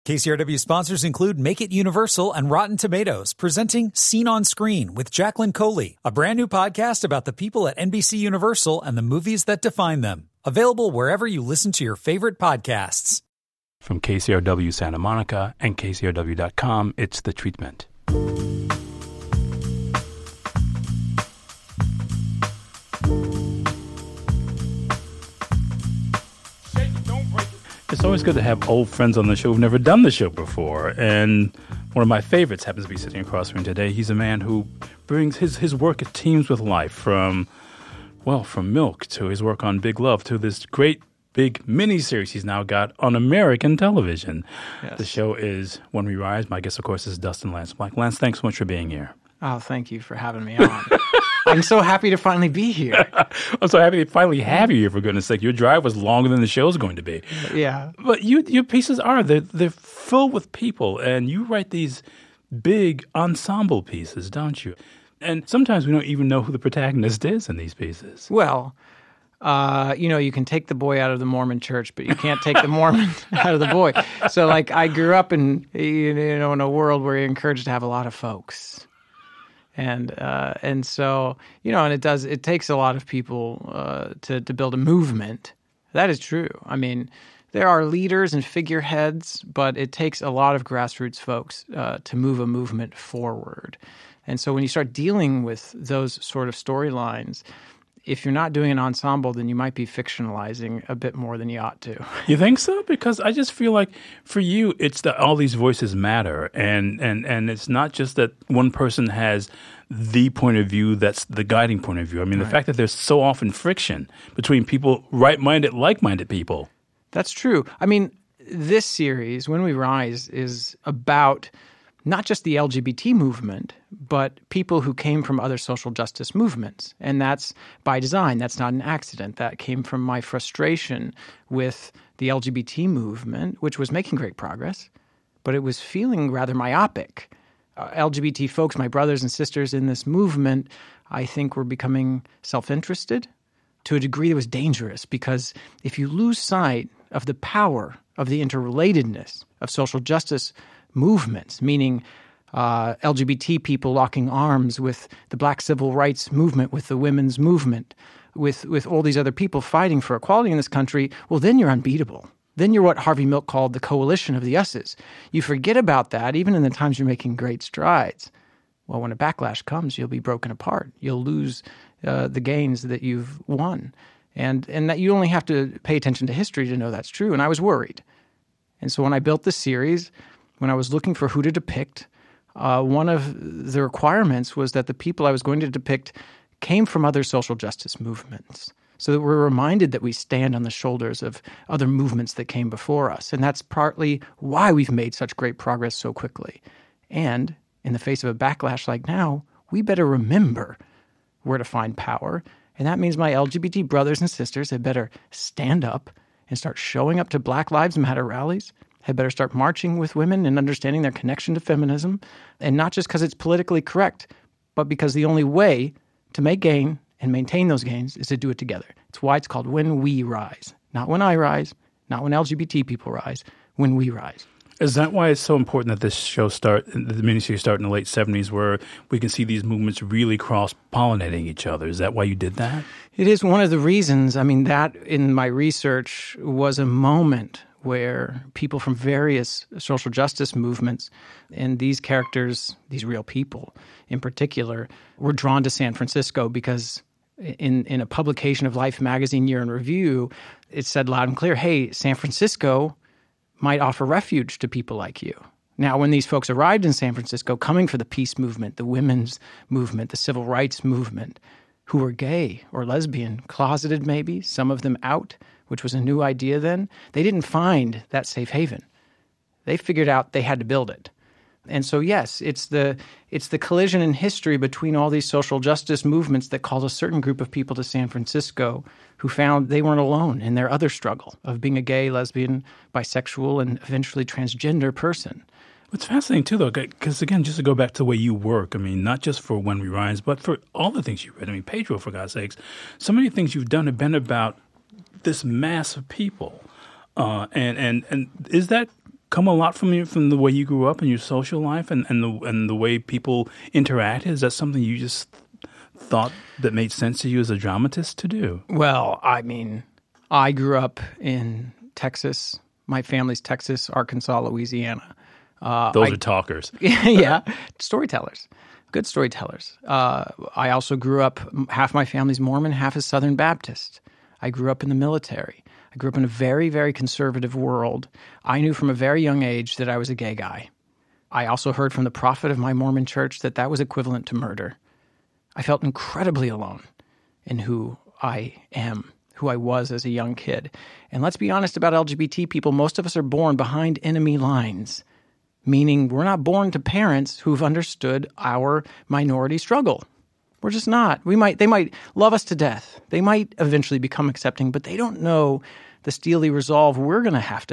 KCRW sponsors include Make It Universal and Rotten Tomatoes, presenting Scene on Screen with Jacqueline Coley, a brand new podcast about the people at NBC Universal and the movies that define them. Available wherever you listen to your favorite podcasts. From KCRW Santa Monica and KCRW.com, it's The Treatment. It's always good to have old friends on the show who've never done the show before. And one of my favorites happens to be sitting across from me today. He's a man who brings his work at Teams with Life from Milk to his work on Big Love to this great big mini-series he's now got on American television. Yes. The show is When We Rise. My guest, of course, is Dustin Lance Black. Lance, thanks so much for being here. Oh, thank you for having me on. I'm so happy to finally be here. I'm so happy to finally have you here, for goodness sake. Your drive was longer than the show's going to be. Yeah. But your pieces they're filled with people, and you write these big ensemble pieces, don't you? And sometimes we don't even know who the protagonist is in these pieces. Well, you can take the boy out of the Mormon church, but you can't take the Mormon out of the boy. So, I grew up in a world where you're encouraged to have a lot of folks. And so, it takes a lot of people to build a movement. That is true. I mean, there are leaders and figureheads, but it takes a lot of grassroots folks to move a movement forward. And so when you start dealing with those sort of storylines, if you're not doing an ensemble, then you might be fictionalizing a bit more than you ought to. You think so? Because I just feel like for you, it's that all these voices matter. And it's not just that one person has the point of view that's the guiding point of view. I mean, the fact that there's so often friction between people, right-minded, like-minded people. That's true. I mean, this series, When We Rise, is about not just the LGBT movement, but people who came from other social justice movements. And that's by design. That's not an accident. That came from my frustration with the LGBT movement, which was making great progress, but it was feeling rather myopic. LGBT folks, my brothers and sisters in this movement, I think were becoming self-interested to a degree that was dangerous, because if you lose sight of the power of the interrelatedness of social justice movements, meaning LGBT people locking arms with the Black civil rights movement, with the women's movement, with all these other people fighting for equality in this country, well, then you're unbeatable. Then you're what Harvey Milk called the coalition of the us's. You forget about that even in the times you're making great strides. Well, when a backlash comes, you'll be broken apart. You'll lose the gains that you've won. And that you only have to pay attention to history to know that's true. And I was worried. And so when I built the series, when I was looking for who to depict, one of the requirements was that the people I was going to depict came from other social justice movements, so that we're reminded that we stand on the shoulders of other movements that came before us. And that's partly why we've made such great progress so quickly. And in the face of a backlash like now, we better remember where to find power. And that means my LGBT brothers and sisters had better stand up and start showing up to Black Lives Matter rallies, had better start marching with women and understanding their connection to feminism, and not just because it's politically correct, but because the only way to make gain and maintain those gains is to do it together. It's why it's called When We Rise. Not when I rise, not when LGBT people rise, when we rise. Is that why it's so important that this show the miniseries start in the late 70s, where we can see these movements really cross-pollinating each other? Is that why you did that? It is one of the reasons. I mean, that in my research was a moment where people from various social justice movements, and these characters, these real people in particular, were drawn to San Francisco because in a publication of Life magazine Year in Review, it said loud and clear, hey, San Francisco might offer refuge to people like you. Now, when these folks arrived in San Francisco, coming for the peace movement, the women's movement, the civil rights movement, who were gay or lesbian, closeted maybe, some of them out, which was a new idea then, they didn't find that safe haven. They figured out they had to build it. And so, yes, it's the collision in history between all these social justice movements that called a certain group of people to San Francisco who found they weren't alone in their other struggle of being a gay, lesbian, bisexual, and eventually transgender person. What's fascinating, too, though, because, again, just to go back to the way you work, I mean, not just for When We Rise, but for all the things you read. I mean, Pedro, for God's sakes, so many things you've done have been about this mass of people. And is that come a lot from the way you grew up and your social life and the way people interact? Is that something you just thought that made sense to you as a dramatist to do? Well, I mean, I grew up in Texas. My family's Texas, Arkansas, Louisiana. Those are talkers. Yeah, storytellers. Good storytellers. I also grew up, half my family's Mormon, half is Southern Baptist. I grew up in the military. I grew up in a very, very conservative world. I knew from a very young age that I was a gay guy. I also heard from the prophet of my Mormon church that that was equivalent to murder. I felt incredibly alone in who I am, who I was as a young kid. And let's be honest about LGBT people. Most of us are born behind enemy lines, meaning we're not born to parents who've understood our minority struggle. We're just not. They might love us to death. They might eventually become accepting, but they don't know the steely resolve we're going to have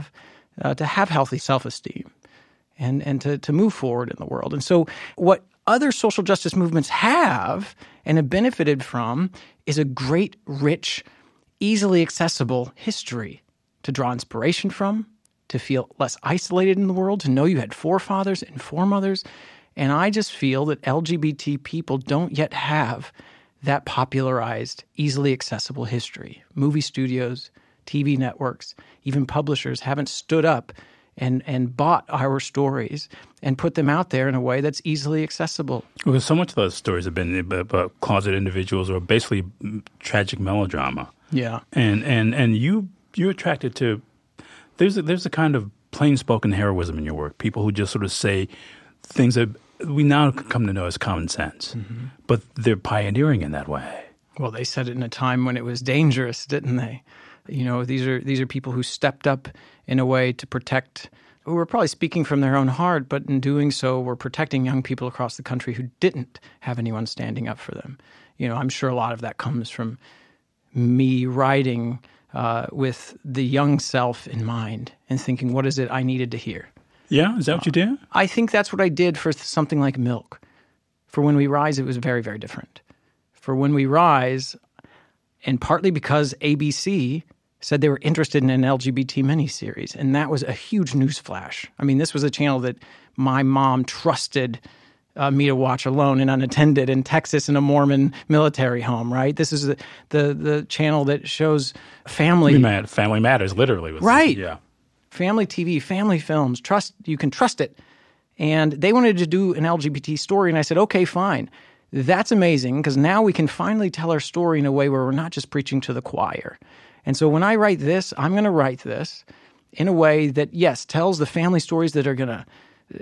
healthy self-esteem and to move forward in the world. And so what other social justice movements have and have benefited from is a great, rich, easily accessible history to draw inspiration from, to feel less isolated in the world, to know you had forefathers and foremothers. And I just feel that LGBT people don't yet have that popularized, easily accessible history. Movie studios, TV networks, even publishers haven't stood up and bought our stories and put them out there in a way that's easily accessible. Because so much of those stories have been about closet individuals or basically tragic melodrama. Yeah. And you're attracted to there's a kind of plain-spoken heroism in your work. People who just sort of say things that we now come to know as common sense, but they're pioneering in that way. Well, they said it in a time when it was dangerous, didn't they? You know, these are people who stepped up in a way to protect, who were probably speaking from their own heart, but in doing so were protecting young people across the country who didn't have anyone standing up for them. You know, I'm sure a lot of that comes from me writing with the young self in mind and thinking, what is it I needed to hear? Yeah? Is that what you did? I think that's what I did for something like Milk. For When We Rise, it was very, very different. For When We Rise, and partly because ABC said they were interested in an LGBT miniseries, and that was a huge newsflash. I mean, this was a channel that my mom trusted me to watch alone and unattended in Texas in a Mormon military home, right? This is the channel that shows family. Family Matters, literally. Right. Yeah. Family TV, family films, you can trust it. And they wanted to do an LGBT story, and I said, okay, fine. That's amazing, because now we can finally tell our story in a way where we're not just preaching to the choir. And so when I write this, I'm going to write this in a way that, yes, tells the family stories that are going to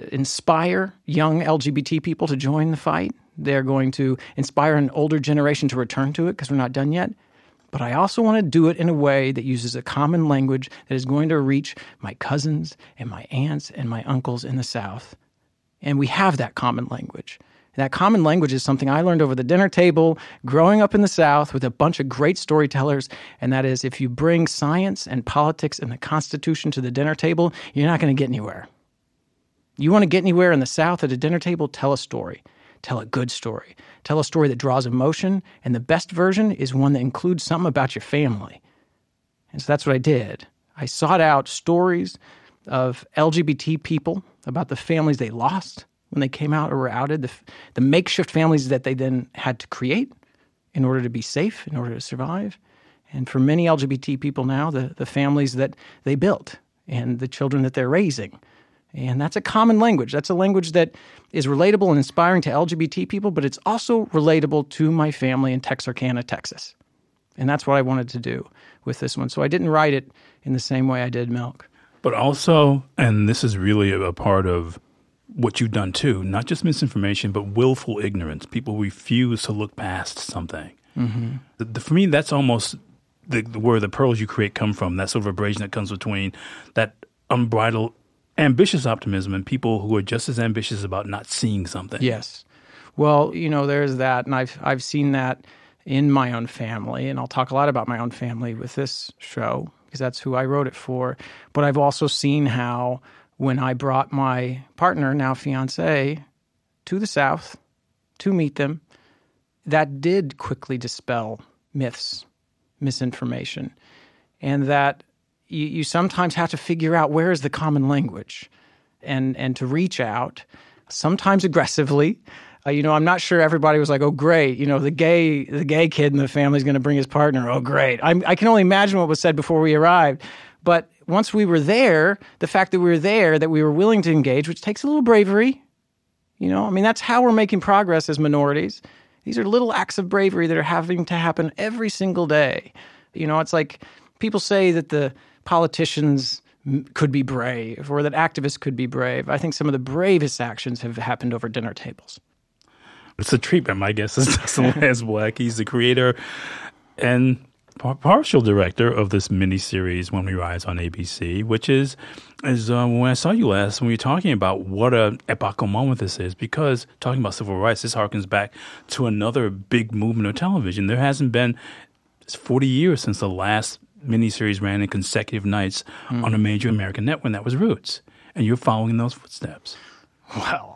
inspire young LGBT people to join the fight. They're going to inspire an older generation to return to it, because we're not done yet. But I also want to do it in a way that uses a common language that is going to reach my cousins and my aunts and my uncles in the South. And we have that common language. That common language is something I learned over the dinner table growing up in the South with a bunch of great storytellers, and that is if you bring science and politics and the Constitution to the dinner table, you're not going to get anywhere. You want to get anywhere in the South at a dinner table, tell a story. Tell a good story. Tell a story that draws emotion, and the best version is one that includes something about your family. And so that's what I did. I sought out stories of LGBT people, about the families they lost when they came out or were outed, the makeshift families that they then had to create in order to be safe, in order to survive. And for many LGBT people now, the families that they built and the children that they're raising. And that's a common language. That's a language that is relatable and inspiring to LGBT people, but it's also relatable to my family in Texarkana, Texas. And that's what I wanted to do with this one. So I didn't write it in the same way I did Milk. But also, and this is really a part of what you've done too, not just misinformation, but willful ignorance. People refuse to look past something. Mm-hmm. For me, that's almost where the pearls you create come from, that sort of abrasion that comes between that unbridled ambitious optimism and people who are just as ambitious about not seeing something. Yes. Well, you know, there's that, and I've seen that in my own family, and I'll talk a lot about my own family with this show because that's who I wrote it for. But I've also seen how when I brought my partner, now fiancé, to the South to meet them, that did quickly dispel myths, misinformation, and that you sometimes have to figure out where is the common language and to reach out, sometimes aggressively. I'm not sure everybody was like, oh, great, the gay kid in the family is going to bring his partner. Oh, great. I can only imagine what was said before we arrived. But once we were there, the fact that we were there, that we were willing to engage, which takes a little bravery, that's how we're making progress as minorities. These are little acts of bravery that are having to happen every single day. It's like people say that the politicians could be brave or that activists could be brave. I think some of the bravest actions have happened over dinner tables. It's a treatment, my guess, is Dustin Lance Black. He's the creator and partial director of this miniseries, When We Rise on ABC, which is when I saw you last, when we were talking about what an epochal moment this is, because talking about civil rights, this harkens back to another big movement of television. There hasn't been, it's 40 years since the last miniseries ran in consecutive nights on a major American network, and that was Roots. And you're following those footsteps. Well,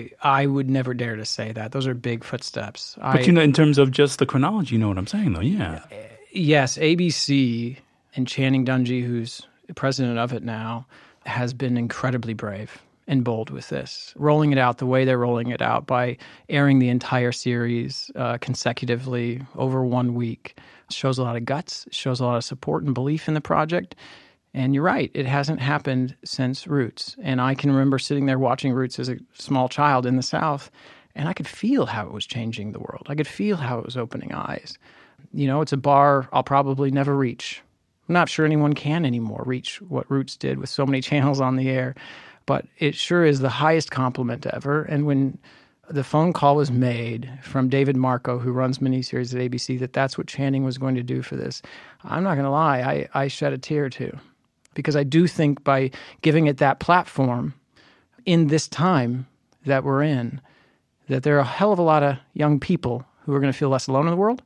I would never dare to say that. Those are big footsteps. But in terms of just the chronology, you know what I'm saying, though, yeah. Yes, ABC and Channing Dungey, who's president of it now, has been incredibly brave and bold with this, rolling it out the way they're rolling it out by airing the entire series consecutively over 1 week. It shows a lot of guts, shows a lot of support and belief in the project. And you're right, it hasn't happened since Roots. And I can remember sitting there watching Roots as a small child in the South, and I could feel how it was changing the world. I could feel how it was opening eyes. It's a bar I'll probably never reach. I'm not sure anyone can anymore reach what Roots did with so many channels on the air, but it sure is the highest compliment ever. And when the phone call was made from David Marco, who runs miniseries at ABC, that's what Channing was going to do for this, I'm not going to lie, I shed a tear or two. Because I do think by giving it that platform in this time that we're in, that there are a hell of a lot of young people who are going to feel less alone in the world.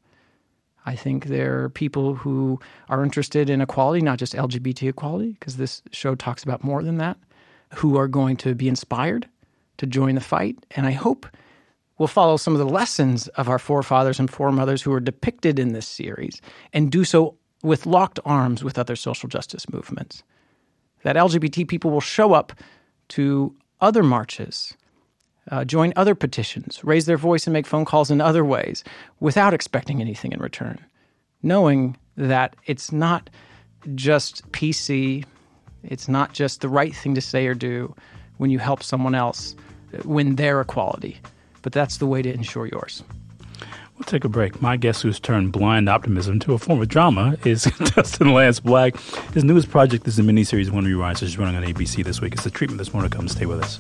I think there are people who are interested in equality, not just LGBT equality, because this show talks about more than that, who are going to be inspired to join the fight. And I hope we'll follow some of the lessons of our forefathers and foremothers who are depicted in this series and do so with locked arms with other social justice movements. That LGBT people will show up to other marches, join other petitions, raise their voice and make phone calls in other ways without expecting anything in return, knowing that it's not just PC, it's not just the right thing to say or do when you help someone else win their equality, but that's the way to ensure yours. We'll take a break. My guest who's turned blind optimism to a form of drama is Dustin Lance Black. His newest project is the miniseries When We Rise, which is running on ABC this week. It's The Treatment. There's more to come. Stay with us.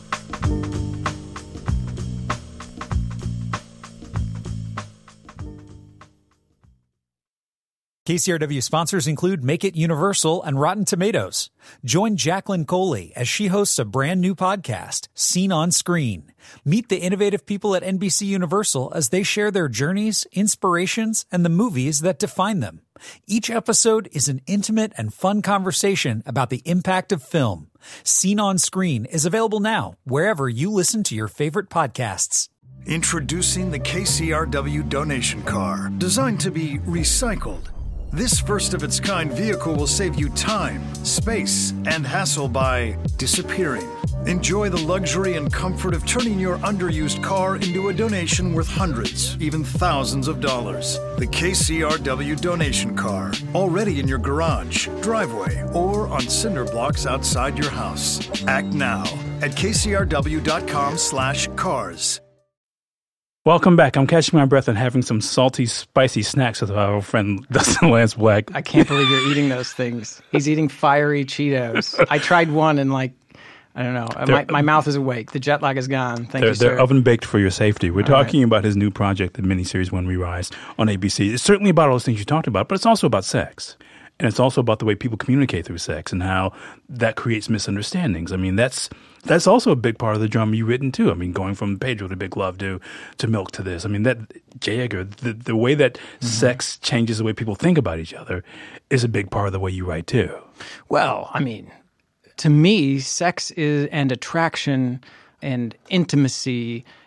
KCRW sponsors include Make It Universal and Rotten Tomatoes. Join Jacqueline Coley as she hosts a brand new podcast, Seen on Screen. Meet the innovative people at NBC Universal as they share their journeys, inspirations, and the movies that define them. Each episode is an intimate and fun conversation about the impact of film. Seen on Screen is available now, wherever you listen to your favorite podcasts. Introducing the KCRW donation car, designed to be recycled. This first-of-its-kind vehicle will save you time, space, and hassle by disappearing. Enjoy the luxury and comfort of turning your underused car into a donation worth hundreds, even thousands of dollars. The KCRW donation car, already in your garage, driveway, or on cinder blocks outside your house. Act now at kcrw.com/cars. Welcome back. I'm catching my breath and having some salty, spicy snacks with our old friend Dustin Lance Black. I can't believe you're eating those things. He's eating fiery Cheetos. I tried one and I don't know. My mouth is awake. The jet lag is gone. Thank you, sir. They're oven-baked for your safety. We're talking about his new project, the miniseries When We Rise on ABC. It's certainly about all those things you talked about, but it's also about sex. And it's also about the way people communicate through sex and how that creates misunderstandings. I mean, that's also a big part of the drama you've written, too. I mean, going from Pedro to Big Love to Milk to this. I mean, that J. Edgar, the way that sex changes the way people think about each other is a big part of the way you write, too. Well, I mean, to me, sex and attraction and intimacy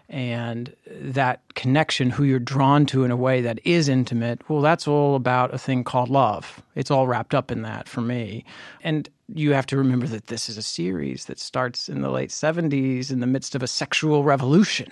and that connection, who you're drawn to in a way that is intimate, well, that's all about a thing called love. It's all wrapped up in that for me. And you have to remember that this is a series that starts in the late 70s in the midst of a sexual revolution.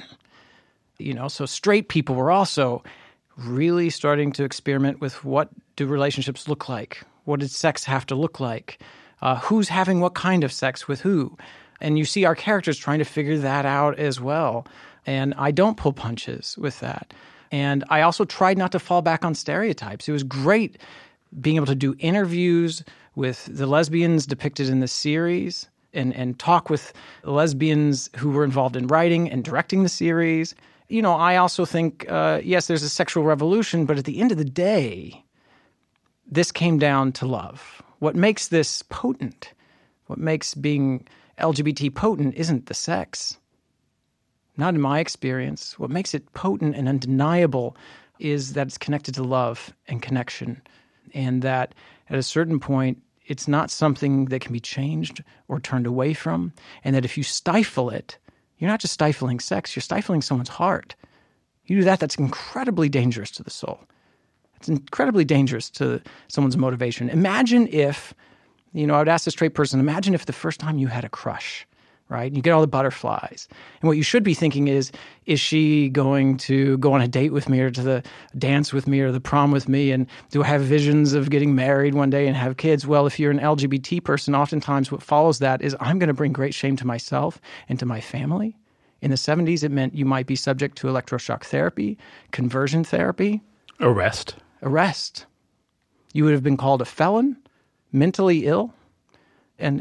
So straight people were also really starting to experiment with what do relationships look like? What does sex have to look like? Who's having what kind of sex with who? And you see our characters trying to figure that out as well. And I don't pull punches with that. And I also tried not to fall back on stereotypes. It was great being able to do interviews with the lesbians depicted in the series and talk with lesbians who were involved in writing and directing the series. I also think, yes, there's a sexual revolution, but at the end of the day, this came down to love. What makes this potent, what makes being LGBT potent isn't the sex. Not in my experience. What makes it potent and undeniable is that it's connected to love and connection, and that at a certain point, it's not something that can be changed or turned away from, and that if you stifle it, you're not just stifling sex, you're stifling someone's heart. You do that, that's incredibly dangerous to the soul. It's incredibly dangerous to someone's motivation. Imagine if, I would ask a straight person, imagine if the first time you had a crush, right? You get all the butterflies. And what you should be thinking is she going to go on a date with me or to the dance with me or the prom with me? And do I have visions of getting married one day and have kids? Well, if you're an LGBT person, oftentimes what follows that is I'm going to bring great shame to myself and to my family. In the 70s, it meant you might be subject to electroshock therapy, conversion therapy. Arrest. You would have been called a felon, mentally ill. And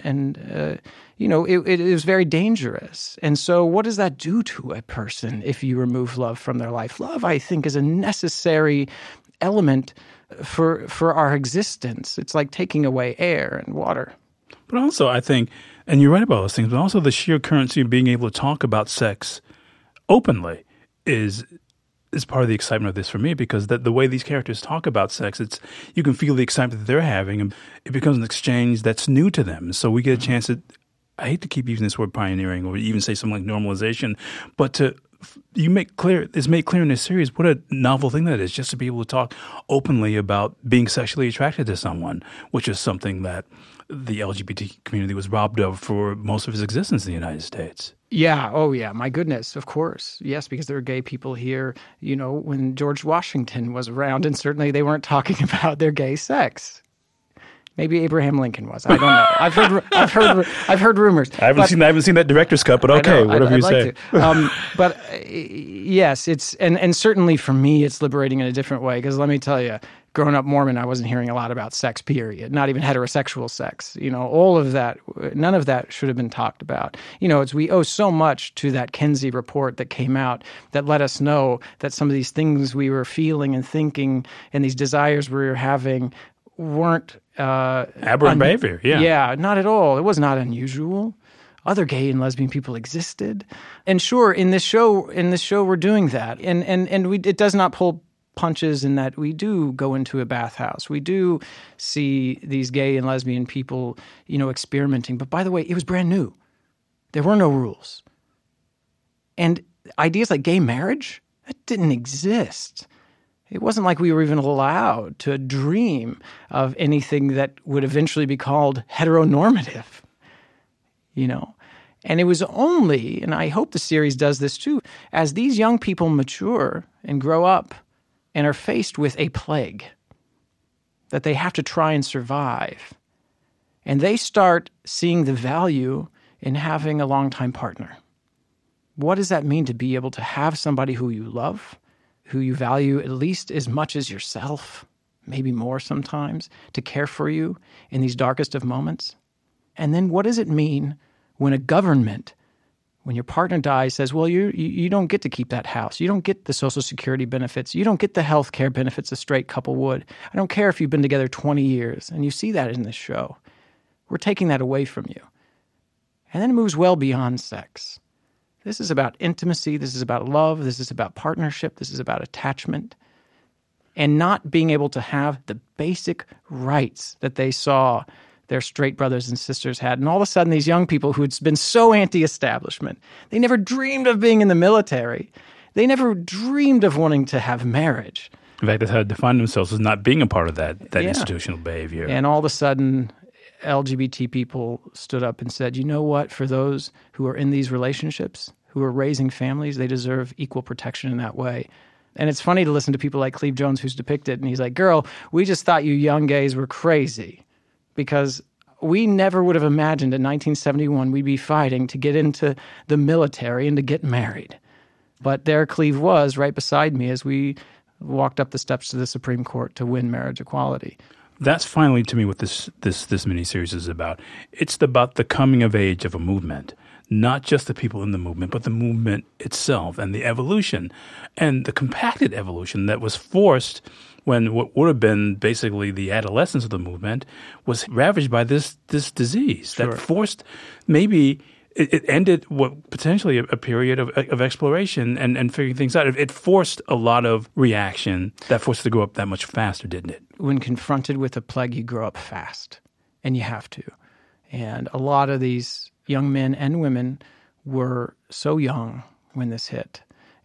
it was very dangerous. And so what does that do to a person if you remove love from their life? Love, I think, is a necessary element for our existence. It's like taking away air and water. But also, I think, and you're right about those things, but also the sheer currency of being able to talk about sex openly is part of the excitement of this for me, because the way these characters talk about sex, you can feel the excitement that they're having, and it becomes an exchange that's new to them. So we get a chance to, I hate to keep using this word pioneering or even say something like normalization, but it's made clear in this series what a novel thing that is, just to be able to talk openly about being sexually attracted to someone, which is something that the LGBT community was robbed of for most of its existence in the United States. Yeah. Oh, yeah. My goodness. Of course. Yes, because there were gay people here, when George Washington was around, and certainly they weren't talking about their gay sex. Maybe Abraham Lincoln was. I don't know. I've heard rumors. I haven't seen that director's cut, but okay, whatever you say. But yes, it's and certainly for me, it's liberating in a different way. Because let me tell you, growing up Mormon, I wasn't hearing a lot about sex. Period. Not even heterosexual sex. All of that. None of that should have been talked about. We owe so much to that Kinsey report that came out that let us know that some of these things we were feeling and thinking and these desires we were having weren't aberrant behavior. Yeah, not at all. It was not unusual. Other gay and lesbian people existed, and sure, in this show, we're doing that, and it does not pull punches in that we do go into a bathhouse. We do see these gay and lesbian people, experimenting. But by the way, it was brand new. There were no rules, and ideas like gay marriage, that didn't exist. It wasn't like we were even allowed to dream of anything that would eventually be called heteronormative, And it was only, and I hope the series does this too, as these young people mature and grow up and are faced with a plague that they have to try and survive, and they start seeing the value in having a longtime partner. What does that mean to be able to have somebody who you love, who you value at least as much as yourself, maybe more sometimes, to care for you in these darkest of moments? And then what does it mean when a government, when your partner dies, says, well, you don't get to keep that house. You don't get the Social Security benefits. You don't get the health care benefits a straight couple would. I don't care if you've been together 20 years. And you see that in this show. We're taking that away from you. And then it moves well beyond sex. This is about intimacy. This is about love. This is about partnership. This is about attachment. And not being able to have the basic rights that they saw their straight brothers and sisters had. And all of a sudden, these young people who had been so anti-establishment, they never dreamed of being in the military. They never dreamed of wanting to have marriage. In fact, that's how they define themselves as not being a part of that institutional behavior. And all of a sudden, LGBT people stood up and said, you know what? For those who are in these relationships, who are raising families, they deserve equal protection in that way. And it's funny to listen to people like Cleve Jones, who's depicted, and he's like, girl, we just thought you young gays were crazy because we never would have imagined in 1971 we'd be fighting to get into the military and to get married. But there Cleve was right beside me as we walked up the steps to the Supreme Court to win marriage equality. That's finally, to me, what this miniseries is about. It's about the coming of age of a movement, not just the people in the movement, but the movement itself and the evolution and the compacted evolution that was forced when what would have been basically the adolescence of the movement was ravaged by this disease that forced maybe it ended what potentially a period of exploration and figuring things out. It forced a lot of reaction that forced it to grow up that much faster, didn't it? When confronted with a plague, you grow up fast, and you have to. And a lot of these young men and women were so young when this hit.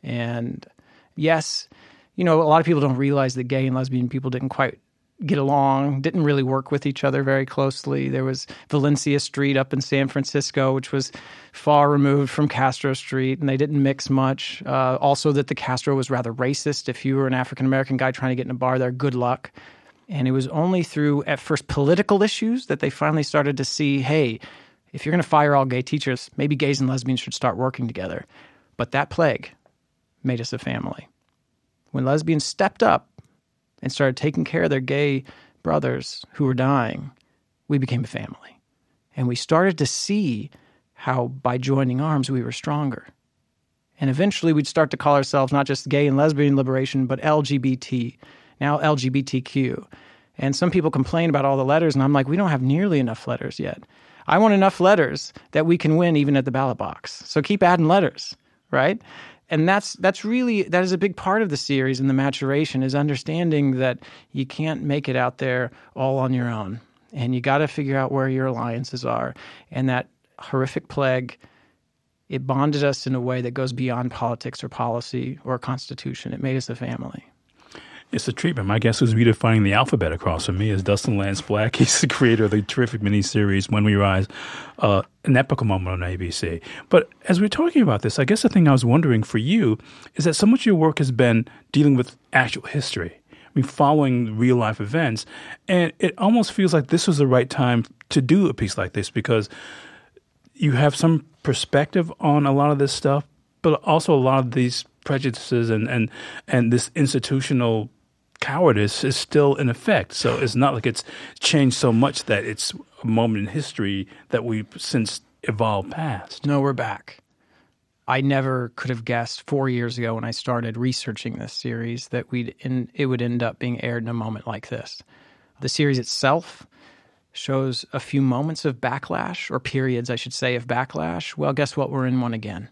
And yes, a lot of people don't realize that gay and lesbian people didn't quite get along, didn't really work with each other very closely. There was Valencia Street up in San Francisco, which was far removed from Castro Street, and they didn't mix much. Also that the Castro was rather racist. If you were an African-American guy trying to get in a bar there, good luck. And it was only through, at first, political issues that they finally started to see, hey, if you're going to fire all gay teachers, maybe gays and lesbians should start working together. But that plague made us a family. When lesbians stepped up and started taking care of their gay brothers who were dying, we became a family. And we started to see how by joining arms we were stronger. And eventually we'd start to call ourselves not just gay and lesbian liberation, but LGBT, now LGBTQ. And some people complain about all the letters, and I'm like, we don't have nearly enough letters yet. I want enough letters that we can win even at the ballot box. So keep adding letters, right? And that is a big part of the series and the maturation, is understanding that you can't make it out there all on your own. And you got to figure out where your alliances are. And that horrific plague, it bonded us in a way that goes beyond politics or policy or constitution. It made us a family. It's a treatment. My guest who's redefining the alphabet across from me is Dustin Lance Black. He's the creator of the terrific miniseries When We Rise, an epical moment on ABC. But as we're talking about this, I guess the thing I was wondering for you is that so much of your work has been dealing with actual history. I mean, following real-life events. And it almost feels like this was the right time to do a piece like this because you have some perspective on a lot of this stuff, but also a lot of these prejudices and this institutional cowardice is still in effect. So it's not like it's changed so much that it's a moment in history that we've since evolved past. No, we're back. I never could have guessed 4 years ago when I started researching this series that it would end up being aired in a moment like this. The series itself shows a few moments of backlash, or periods, I should say, of backlash. Well, guess what? We're in one again.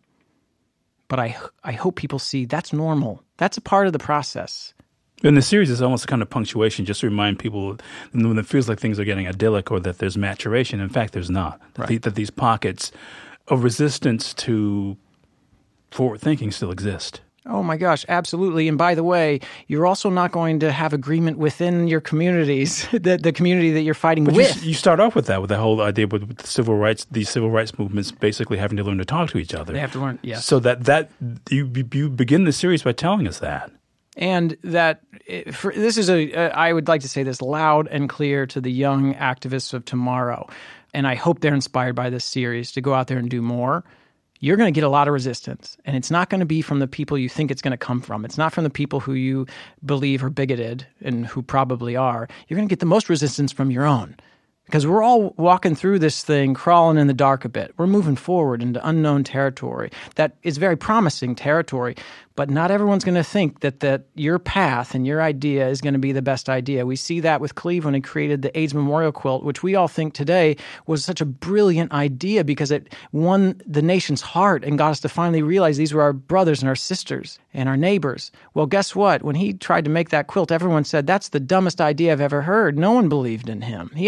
But I hope people see that's normal. That's a part of the process. In the series, it's almost a kind of punctuation just to remind people when it feels like things are getting idyllic or that there's maturation. In fact, there's not. Right. That these pockets of resistance to forward thinking still exist. Oh my gosh, absolutely. And by the way, you're also not going to have agreement within your communities, the community that you're fighting with. You start off with that, with the whole idea with the civil rights, these civil rights movements basing having to learn to talk to each other. They have to learn, yes. So that you begin the series by telling us that. And that this is I would like to say this loud and clear to the young activists of tomorrow. And I hope they're inspired by this series to go out there and do more. You're going to get a lot of resistance, and it's not going to be from the people you think it's going to come from. It's not from the people who you believe are bigoted and who probably are. You're going to get the most resistance from your own, because we're all walking through this thing, crawling in the dark a bit. We're moving forward into unknown territory that is very promising territory, but not everyone's going to think that your path and your idea is going to be the best idea. We see that with Cleve when he created the AIDS Memorial Quilt, which we all think today was such a brilliant idea because it won the nation's heart and got us to finally realize these were our brothers and our sisters and our neighbors. Well, guess what? When he tried to make that quilt, everyone said, that's the dumbest idea I've ever heard. No one believed in him. He had to do it all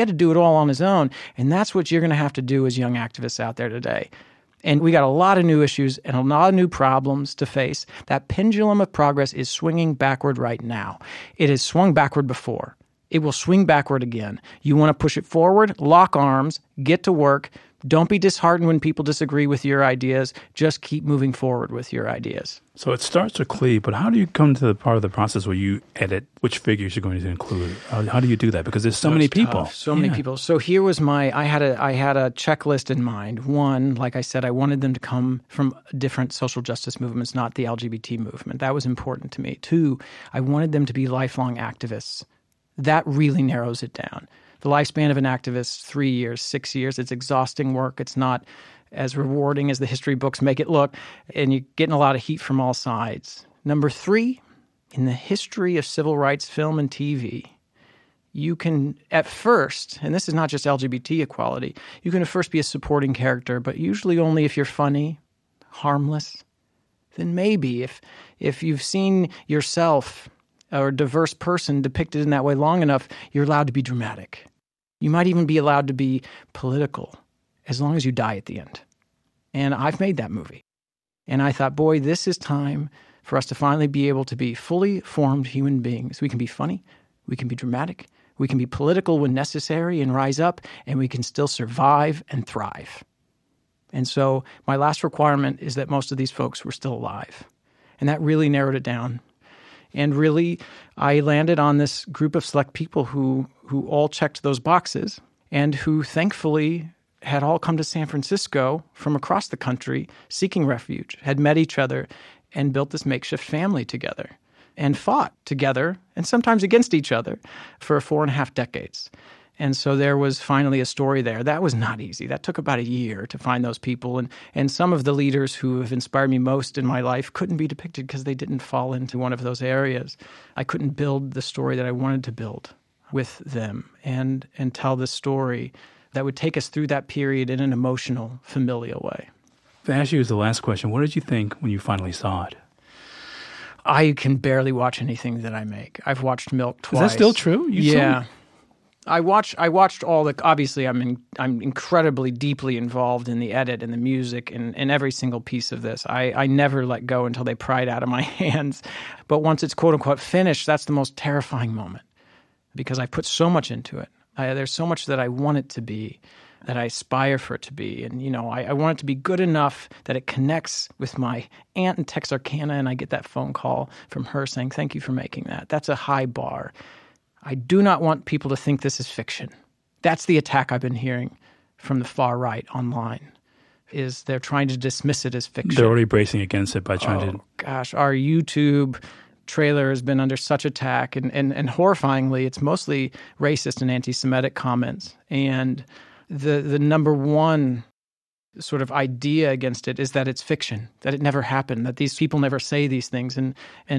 all on his own. And that's what you're going to have to do as young activists out there today. And we got a lot of new issues and a lot of new problems to face. That pendulum of progress is swinging backward right now. It has swung backward before. It will swing backward again. You want to push it forward, lock arms, get to work. Don't be disheartened when people disagree with your ideas. Just keep moving forward with your ideas. So it starts with Cleve, but how do you come to the part of the process where you edit which figures you're going to include? How do you do that? Because there's so many people. So many people. So here was I had a checklist in mind. One, like I said, I wanted them to come from different social justice movements, not the LGBT movement. That was important to me. Two, I wanted them to be lifelong activists. That really narrows it down. The lifespan of an activist, 3 years, 6 years. It's exhausting work. It's not as rewarding as the history books make it look, and you're getting a lot of heat from all sides. Number 3, in the history of civil rights film and TV, you can, at first, and this is not just LGBT equality, you can at first be a supporting character, but usually only if you're funny, harmless. Then maybe if you've seen yourself or a diverse person depicted in that way long enough, you're allowed to be dramatic. You might even be allowed to be political, as long as you die at the end. And I've made that movie. And I thought, boy, this is time for us to finally be able to be fully formed human beings. We can be funny, we can be dramatic, we can be political when necessary and rise up, and we can still survive and thrive. And so my last requirement is that most of these folks were still alive. And that really narrowed it down. And really, I landed on this group of select people who all checked those boxes and who thankfully had all come to San Francisco from across the country seeking refuge, had met each other, and built this makeshift family together, and fought together, and sometimes against each other, for 4.5 decades. And so there was finally a story there. That was not easy. That took about a year to find those people. And some of the leaders who have inspired me most in my life couldn't be depicted because they didn't fall into one of those areas. I couldn't build the story that I wanted to build with them and tell the story that would take us through that period in an emotional, familial way. To ask you as the last question, what did you think when you finally saw it? I can barely watch anything that I make. I've watched Milk twice. Is that still true? Yeah. I watched all the. Obviously, I'm incredibly deeply involved in the edit and the music and every single piece of this. I never let go until they pry it out of my hands. But once it's quote unquote finished, that's the most terrifying moment because I put so much into it. There's so much that I want it to be, that I aspire for it to be, and I want it to be good enough that it connects with my aunt in Texarkana, and I get that phone call from her saying, "Thank you for making that." That's a high bar. I do not want people to think this is fiction. That's the attack I've been hearing from the far right online, is they're trying to dismiss it as fiction. They're already bracing against it by trying to... Gosh, our YouTube trailer has been under such attack, and horrifyingly, it's mostly racist and anti-Semitic comments. And the number one sort of idea against it is that it's fiction, that it never happened, that these people never say these things, and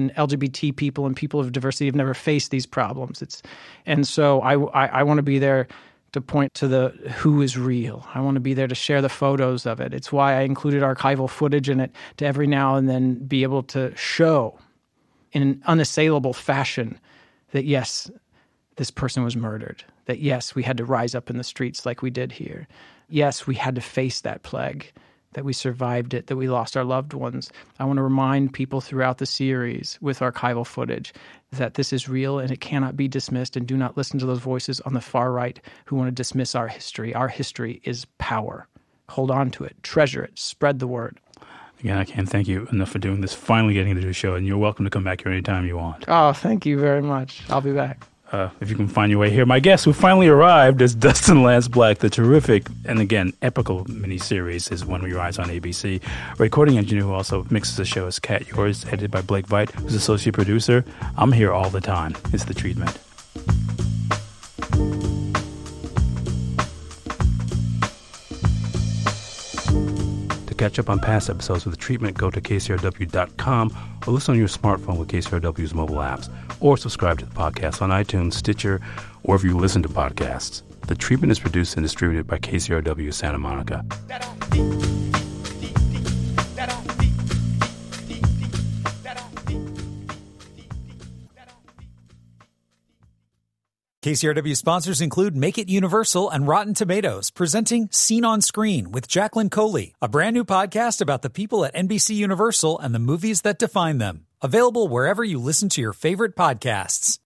LGBT people and people of diversity have never faced these problems. And so I want to be there to point to the who is real. I want to be there to share the photos of it. It's why I included archival footage in it, to every now and then be able to show in an unassailable fashion that yes, this person was murdered, that yes, we had to rise up in the streets like we did here. Yes, we had to face that plague, that we survived it, that we lost our loved ones. I want to remind people throughout the series with archival footage that this is real and it cannot be dismissed, and do not listen to those voices on the far right who want to dismiss our history. Our history is power. Hold on to it, treasure it, spread the word. Again, I can't thank you enough for doing this, finally getting to do a show, and you're welcome to come back here anytime you want. Oh, thank you very much. I'll be back. If you can find your way here. My guest who finally arrived is Dustin Lance Black. The terrific and, again, epical miniseries is When We Rise on ABC. Recording engineer who also mixes the show is Kat Yours, edited by Blake Veit, who's associate producer. I'm here all the time. It's The Treatment. To catch up on past episodes of The Treatment, go to KCRW.com or listen on your smartphone with KCRW's mobile apps, or subscribe to the podcast on iTunes, Stitcher, or wherever you listen to podcasts. The Treatment is produced and distributed by KCRW Santa Monica. KCRW sponsors include Make It Universal and Rotten Tomatoes, presenting Scene on Screen with Jacqueline Coley, a brand new podcast about the people at NBC Universal and the movies that define them. Available wherever you listen to your favorite podcasts.